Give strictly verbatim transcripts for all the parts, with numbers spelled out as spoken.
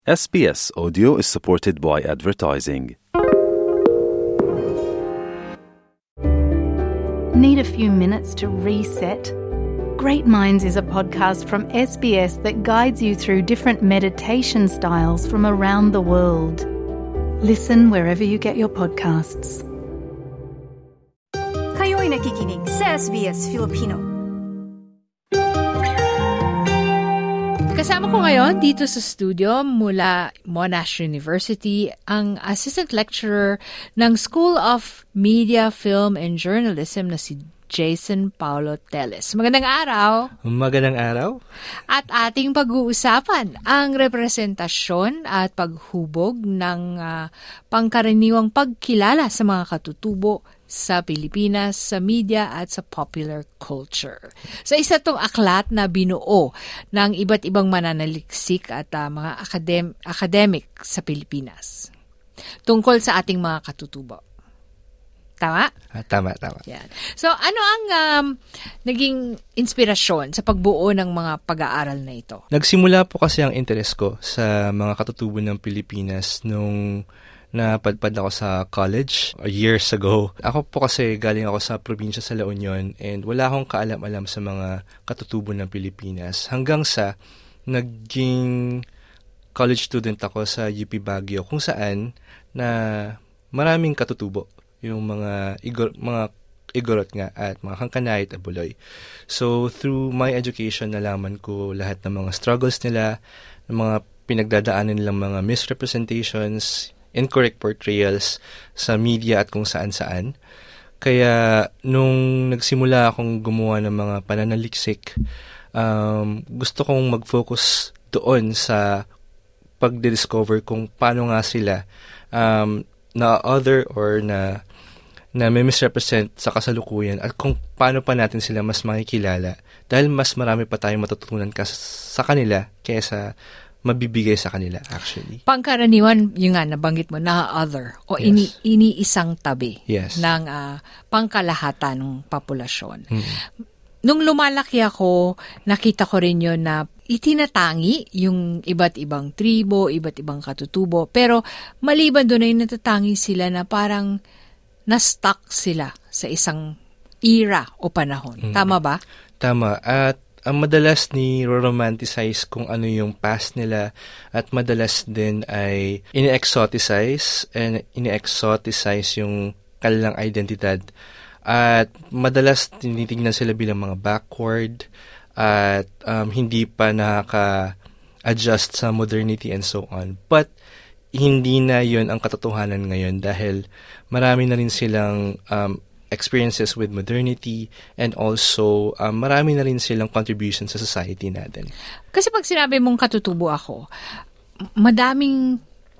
S B S Audio is supported by advertising. Need a few minutes to reset? Great Minds is a podcast from S B S that guides you through different meditation styles from around the world. Listen wherever you get your podcasts. Kayo'y nakikinig sa S B S Filipino. Kasama ko ngayon dito sa studio mula Monash University ang Assistant Lecturer ng School of Media, Film and Journalism na si Jason Paulo Teles. Magandang araw! Magandang araw! At ating pag-uusapan ang representasyon at paghubog ng uh, pangkaraniwang pagkilala sa mga katutubo sa Pilipinas, sa media at sa popular culture. So isa itong aklat na binuo ng iba't ibang mananaliksik at uh, mga academ- academic sa Pilipinas tungkol sa ating mga katutubo. Tama? Ah, tama, tama. Yan. So ano ang um, naging inspirasyon sa pagbuo ng mga pag-aaral na ito? Nagsimula po kasi ang interest ko sa mga katutubo ng Pilipinas nung napadpad ako sa college years ago. Ako po kasi galing ako sa probinsya sa La Union and wala akong kaalam-alam sa mga katutubo ng Pilipinas. Hanggang sa naging college student ako sa U P Baguio kung saan na maraming katutubo. Yung mga igor, mga igorot nga at mga Kangkanay at Abuloy. So through my education, nalaman ko lahat ng mga struggles nila, ng mga pinagdadaanan nilang mga misrepresentations, incorrect portrayals sa media at kung saan-saan. Kaya nung nagsimula akong gumawa ng mga pananaliksik, um, gusto kong mag-focus doon sa pag-discover kung paano nga sila um, na other or na na may misrepresent sa kasalukuyan at kung paano pa natin sila mas makikilala dahil mas marami pa tayong matututunan ka sa kanila kaysa mabibigay sa kanila actually. Pangkaraniwan, yung nga nabanggit mo, na other o Yes. ini, iniisang tabi Yes. ng uh, pangkalahatan ng populasyon. Mm-hmm. Nung lumalaki ako, nakita ko rin yun na itinatangi yung iba't ibang tribo, iba't ibang katutubo. Pero maliban doon ay natatangi sila na parang na-stuck sila sa isang era o panahon. Mm-hmm. Tama ba? Tama. At ang madalas ni romanticize kung ano yung past nila at madalas din ay ini-exoticize and ini-exoticize yung kanilang identidad. At madalas tinitingnan sila bilang mga backward at um, hindi pa nakaka-adjust sa modernity and so on. But hindi na yun ang katotohanan ngayon dahil marami na rin silang um, experiences with modernity and also um, marami na rin silang contribution sa society natin. Kasi pag sinabi mong katutubo ako, madaming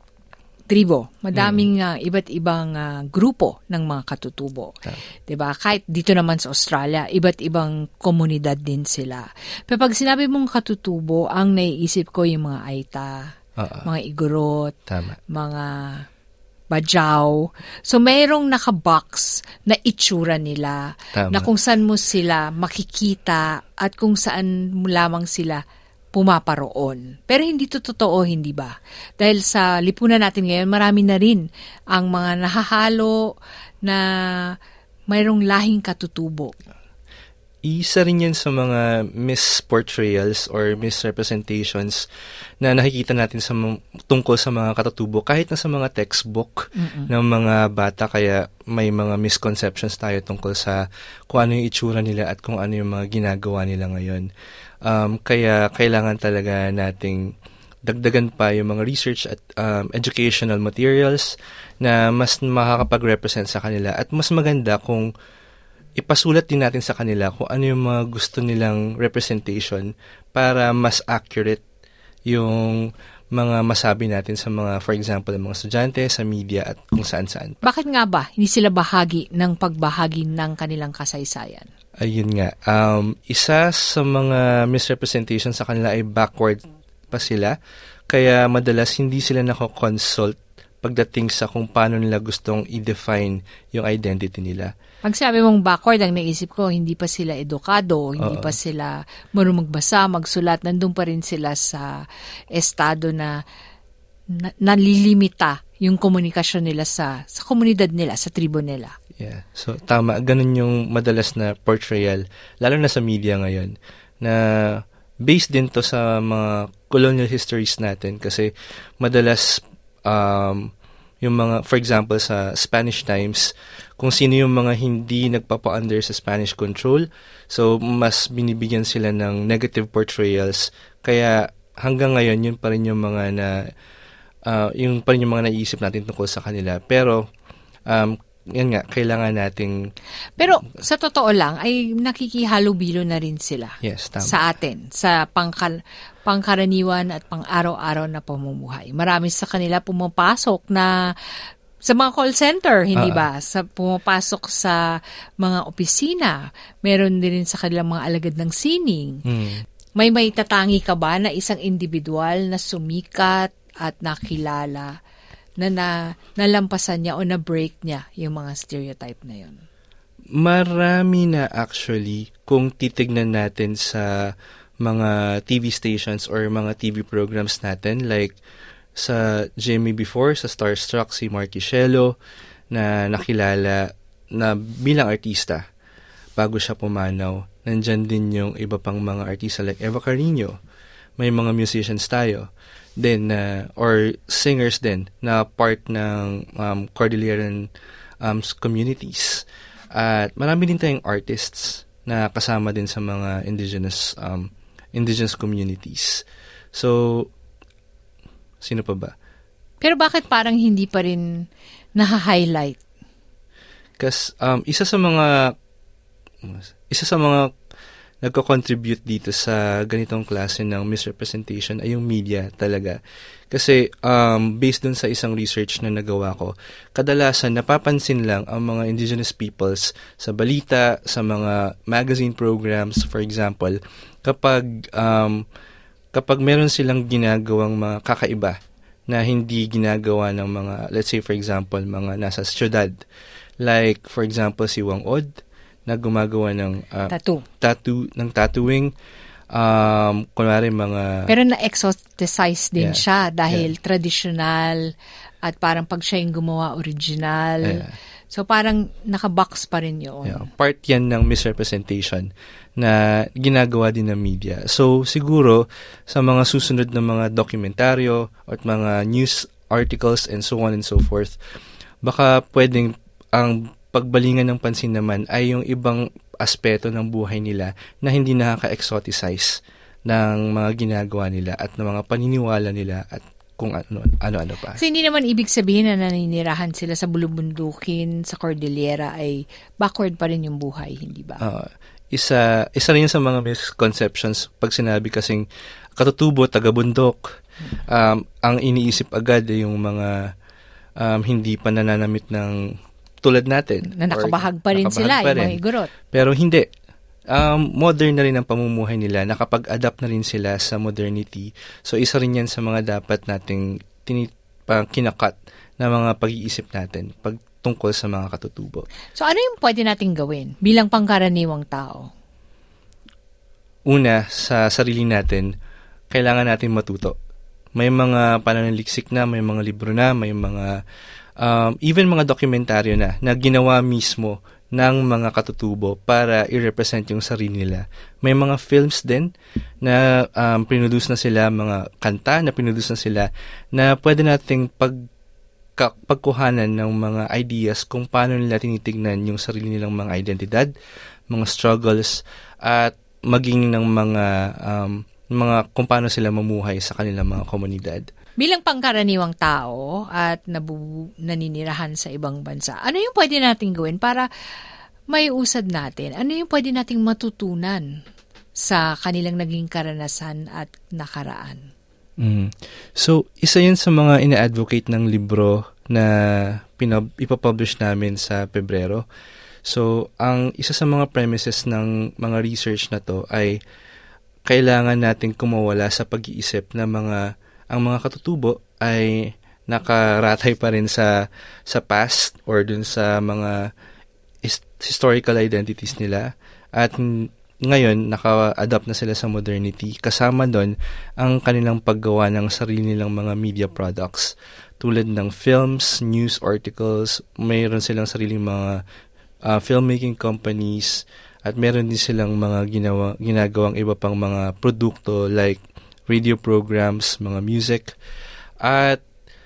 tribo, madaming mm. uh, iba't ibang uh, grupo ng mga katutubo. Yeah. 'Di ba? Kahit dito naman sa Australia, iba't ibang komunidad din sila. Pero pag sinabi mong katutubo, ang naiisip ko yung mga Aita, uh-uh. mga Igorot, Tama. mga Bajaw. So, mayroong nakabox na itsura nila. Tama. Na kung saan mo sila makikita at kung saan mo lamang sila pumaparoon. Pero hindi to totoo, hindi ba? Dahil sa lipunan natin ngayon, marami na rin ang mga nahahalo na mayroong lahing katutubo. Isa rin yan sa mga misportrayals or misrepresentations na nakikita natin sa tungkol sa mga katutubo kahit na sa mga textbook Mm-mm. ng mga bata, kaya may mga misconceptions tayo tungkol sa kung ano yung itsura nila at kung ano yung mga ginagawa nila ngayon. Um, kaya kailangan talaga nating dagdagan pa yung mga research at um, educational materials na mas makakapag-represent sa kanila at mas maganda kung ipasulat din natin sa kanila kung ano yung mga gusto nilang representation para mas accurate yung mga masabi natin sa mga, for example, mga estudyante, sa media at kung saan-saan. Bakit nga ba hindi sila bahagi ng pagbahagi ng kanilang kasaysayan? Ayun nga. Um, isa sa mga misrepresentation sa kanila ay backward pa sila. Kaya madalas hindi sila nako-consult pagdating sa kung paano nila gustong i-define yung identity nila. Pag sabi mong backward, ang naisip ko, hindi pa sila edukado, hindi Uh-oh. pa sila marunong magbasa, magsulat, nandun pa rin sila sa estado na na, nalilimita yung komunikasyon nila sa sa komunidad nila, sa tribo nila. Yeah. So, tama. Ganun yung madalas na portrayal, lalo na sa media ngayon, na based din to sa mga colonial histories natin kasi madalas um, yung mga, for example, sa Spanish times, kung sino yung mga hindi nagpapa-under sa Spanish control, so mas binibigyan sila ng negative portrayals. Kaya hanggang ngayon, yun pa rin yung mga na, uh, yung pa rin yung mga naiisip natin tungkol sa kanila. Pero, um, yan nga, kailangan nating... Pero sa totoo lang, ay nakikihalubilo na rin sila. Yes, tama. Sa atin, sa pangkal, pangkaraniwan at pang-araw-araw na pamumuhay. Marami sa kanila pumapasok na sa mga call center, hindi uh-huh. ba? Sa pumapasok sa mga opisina. Meron din rin sa kanilang mga alagad ng sining. Hmm. May may tatangi ka ba na isang individual na sumikat at nakilala na, na nalampasan niya o na-break niya yung mga stereotype na yun? Marami na actually kung titignan natin sa mga T V stations or mga T V programs natin like sa Jimmy before, sa Starstruck, si Marky Shelo na nakilala na bilang artista bago siya pumanaw. Nandyan din yung iba pang mga artista like Eva Carino. May mga musicians tayo. Then, uh, or singers din na part ng um, Cordilleran um, communities. At marami din tayong artists na kasama din sa mga indigenous um, indigenous communities. So, sino pa ba? Pero bakit parang hindi pa rin naha-highlight? Kasi um, isa sa mga isa sa mga nagko-contribute dito sa ganitong klase ng misrepresentation ay yung media talaga. Kasi um, based dun sa isang research na nagawa ko, kadalasan napapansin lang ang mga indigenous peoples sa balita, sa mga magazine programs, for example, kapag um, kapag meron silang ginagawang mga kakaiba na hindi ginagawa ng mga, let's say for example, mga nasa syudad. Like, for example, si Wang Od, na gumagawa ng uh, tattoo. tattoo, ng tattooing. Um, kunwari mga... Pero na-exoticize din yeah, siya dahil yeah. traditional at parang pag siya yung gumawa original. Yeah. So parang nakabox pa rin yun. Yeah, part yan ng misrepresentation na ginagawa din ng media. So siguro sa mga susunod na mga dokumentaryo at mga news articles and so on and so forth, baka pwedeng ang pagbalingan ng pansin naman ay yung ibang aspeto ng buhay nila na hindi nakaka-exoticize ng mga ginagawa nila at ng mga paniniwala nila at kung ano, ano-ano pa. Kasi hindi naman ibig sabihin na naninirahan sila sa bulubundukin, sa Cordillera ay backward pa rin yung buhay, hindi ba? Uh, isa, isa rin sa mga misconceptions pag sinabi kasing katutubo, taga-bundok, um, ang iniisip agad ay yung mga um, hindi pa nananamit ng tulad natin. Na nakabahag pa rin sila, pa rin. Yung mga igorot. Pero hindi. Um, modern na rin ang pamumuhay nila. Nakapag-adapt na rin sila sa modernity. So, isa rin yan sa mga dapat nating tinit- pa, kinakat na mga pag-iisip natin pag tungkol sa mga katutubo. So, ano yung pwede nating gawin bilang pangkaraniwang tao? Una, sa sarili natin, kailangan natin matuto. May mga pananaliksik na, may mga libro na, may mga Um, even mga dokumentaryo na na ginawa mismo ng mga katutubo para i-represent yung sarili nila. May mga films din na um, pinuduce na sila, mga kanta na pinuduce na sila na pwede nating pag, ka, pagkuhanan ng mga ideas kung paano nila tinitignan yung sarili nilang mga identidad, mga struggles, at maging ng mga um, mga kung paano sila mamuhay sa kanilang mga komunidad. Bilang pangkaraniwang tao at nabu- naninirahan sa ibang bansa, ano yung pwede nating gawin para may usad natin? Ano yung pwede nating matutunan sa kanilang naging karanasan at nakaraan? Mm. So, isa yun sa mga ina-advocate ng libro na pinab- ipapublish namin sa Pebrero. So, ang isa sa mga premises ng mga research na to ay kailangan nating kumawala sa pag-iisip na mga ang mga katutubo ay nakaratay pa rin sa sa past or dun sa mga historical identities nila at ngayon, naka-adapt na sila sa modernity. Kasama doon ang kanilang paggawa ng sarili nilang mga media products tulad ng films, news articles, mayroon silang sariling mga uh, filmmaking companies, at meron din silang mga ginawa, ginagawang iba pang mga produkto like radio programs, mga music. At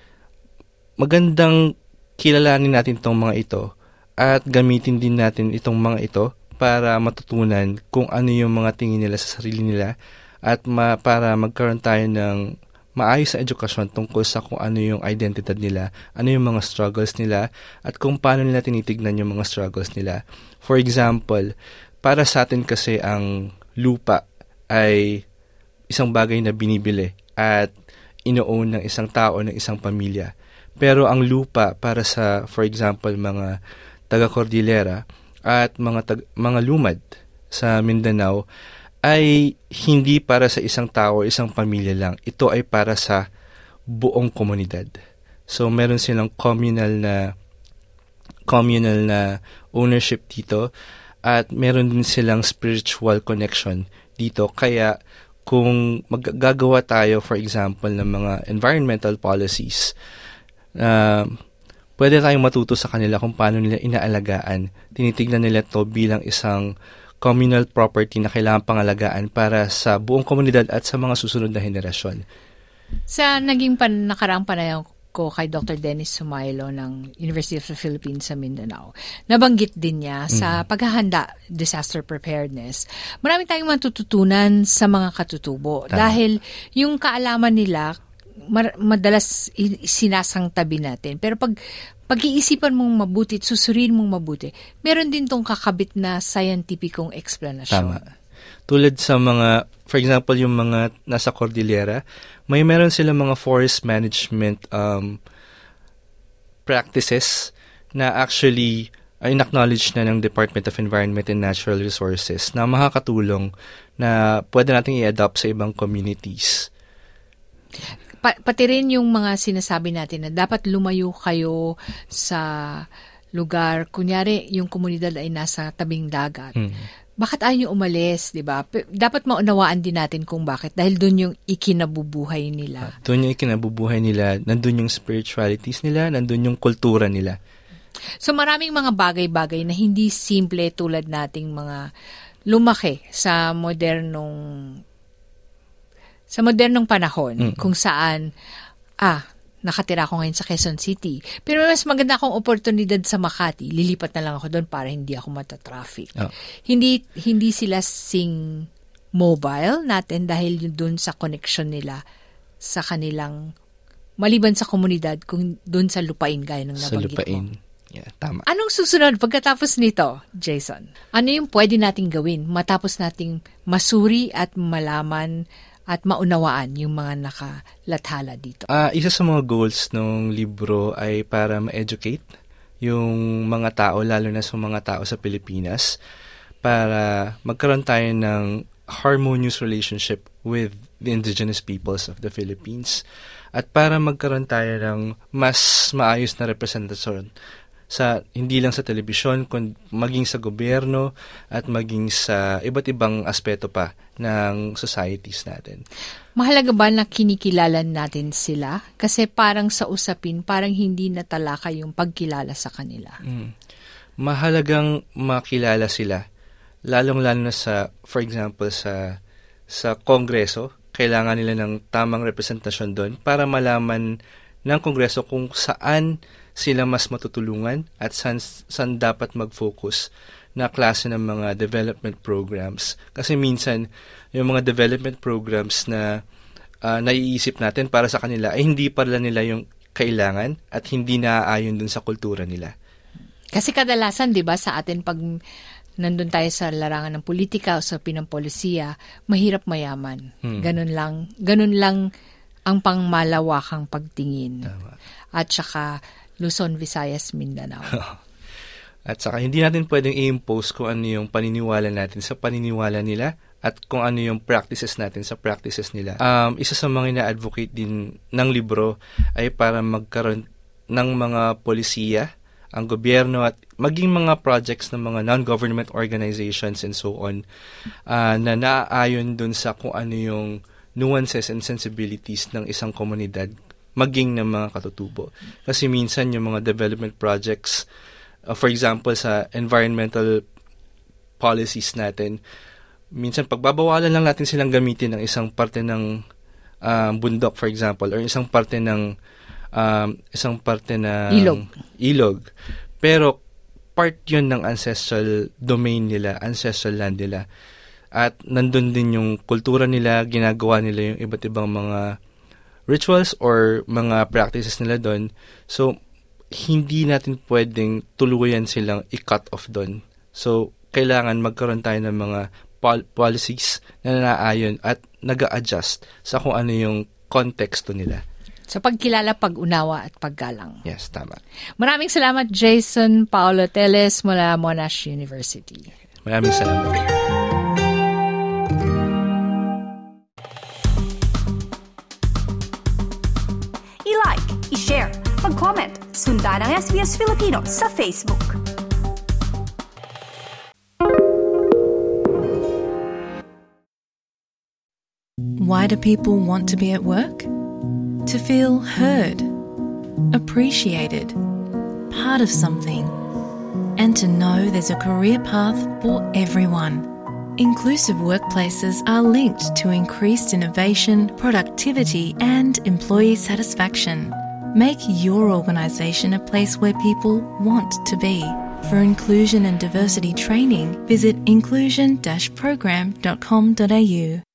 magandang kilalanin natin itong mga ito at gamitin din natin itong mga ito para matutunan kung ano yung mga tingin nila sa sarili nila at ma- para magkaroon tayo ng maayos na edukasyon tungkol sa kung ano yung identidad nila, ano yung mga struggles nila, at kung paano nila tinitignan yung mga struggles nila. For example, para sa atin kasi ang lupa ay isang bagay na binibili at ino-own ng isang tao, ng isang pamilya. Pero ang lupa para sa, for example, mga taga-Cordillera at mga tag- mga lumad sa Mindanao ay hindi para sa isang tao o isang pamilya lang. Ito ay para sa buong komunidad. So meron silang communal na communal na ownership dito at meron din silang spiritual connection dito. Kaya kung maggagawa tayo, for example, ng mga environmental policies, uh, pwede tayong matuto sa kanila kung paano nila inaalagaan. Tinitignan nila ito bilang isang communal property na kailangan pangalagaan para sa buong komunidad at sa mga susunod na henerasyon. Sa naging pan, nakaraang panayam ko kay Doctor Dennis Sumailo ng University of the Philippines sa Mindanao, nabanggit din niya mm-hmm. sa paghahanda, disaster preparedness, marami tayong matututunan sa mga katutubo. Tama. Dahil yung kaalaman nila, mar- madalas sinasangtabi natin. Pero pag pag-iisipan mong mabuti at susuriin mong mabuti, meron din tong kakabit na scientificong explanation. Tama. Tulad sa mga, for example, yung mga nasa Cordillera, may meron silang mga forest management um, practices na actually ay acknowledge na ng Department of Environment and Natural Resources na makakatulong na pwede nating i-adopt sa ibang communities. Pa- pati rin yung mga sinasabi natin na dapat lumayo kayo sa lugar, kunyari yung komunidad ay nasa tabing dagat. Hmm. Bakit ayaw nyo umalis, di ba? P- dapat maunawaan din natin kung bakit. Dahil doon yung ikinabubuhay nila. Doon yung ikinabubuhay nila, nandun yung spiritualities nila, nandun yung kultura nila. So maraming mga bagay-bagay na hindi simple tulad nating mga lumaki sa modernong sa modernong panahon mm-hmm. kung saan, ah, nakatira ako ngayon sa Quezon City. Pero mas maganda akong oportunidad sa Makati. Lilipat na lang ako doon para hindi ako matatraffic. Oh. Hindi hindi sila sing mobile natin dahil doon sa connection nila sa kanilang, maliban sa komunidad, kung doon sa lupain gaya ng nabanggit mo. Sa lupain. Yeah, tama. Anong susunod pagkatapos nito, Jason? Ano yung pwede nating gawin matapos nating masuri at malaman at maunawaan yung mga nakalathala dito? Uh, isa sa mga goals ng libro ay para ma-educate yung mga tao, lalo na sa mga tao sa Pilipinas, para magkaroon tayo ng harmonious relationship with the indigenous peoples of the Philippines at para magkaroon tayo ng mas maayos na representasyon sa hindi lang sa telebisyon, kundi maging sa gobyerno at maging sa iba't ibang aspeto pa ng societies natin. Mahalaga ba na kinikilala natin sila? Kasi parang sa usapin, parang hindi natalaka yung pagkilala sa kanila. Mm. Mahalagang makilala sila. Lalong-lalo na sa, for example, sa sa Kongreso, kailangan nila ng tamang representasyon doon para malaman ng Kongreso kung saan sila mas matutulungan at saan, saan dapat mag-focus na klase ng mga development programs. Kasi minsan, yung mga development programs na uh, naiisip natin para sa kanila ay hindi pala nila yung kailangan at hindi naaayon dun sa kultura nila. Kasi kadalasan, di ba, sa atin pag nandun tayo sa larangan ng politika o sa pinampolisiya, mahirap mayaman. Hmm. Ganun lang, ganun lang ang pangmalawakang pagtingin. Tama. At saka Luzon, Visayas, Mindanao. At saka hindi natin pwedeng i-impose kung ano yung paniniwala natin sa paniniwala nila at kung ano yung practices natin sa practices nila. Um, isa sa mga ina-advocate din ng libro ay para magkaroon ng mga polisiya ang gobyerno at maging mga projects ng mga non-government organizations and so on uh, na naaayon dun sa kung ano yung nuances and sensibilities ng isang komunidad maging ng mga katutubo. Kasi minsan yung mga development projects, uh, for example sa environmental policies natin, minsan pagbabawalan lang natin silang gamitin ng isang parte ng uh, bundok, for example, or isang parte ng um, isang parte ng ilog. ilog. Pero part yun ng ancestral domain nila, ancestral land nila. At nandun din yung kultura nila, ginagawa nila yung iba't ibang mga rituals or mga practices nila doon. So, hindi natin pwedeng tuluyan silang i-cut off doon. So, kailangan magkaroon tayo ng mga pol- policies na naayon at nag-a-adjust sa kung ano yung konteksto nila. Sa pagkilala, pag-unawa at paggalang. Yes, tama. Maraming salamat, Jason Paulo Teles mula Monash University. Maraming salamat. I-like, i-share, mag-comment, sundan ang S B S Filipino sa Facebook. Why do people want to be at work? To feel heard, appreciated, part of something, and to know there's a career path for everyone. Inclusive workplaces are linked to increased innovation, productivity, and employee satisfaction. Make your organisation a place where people want to be. For inclusion and diversity training, visit inclusion dash program dot com dot a u.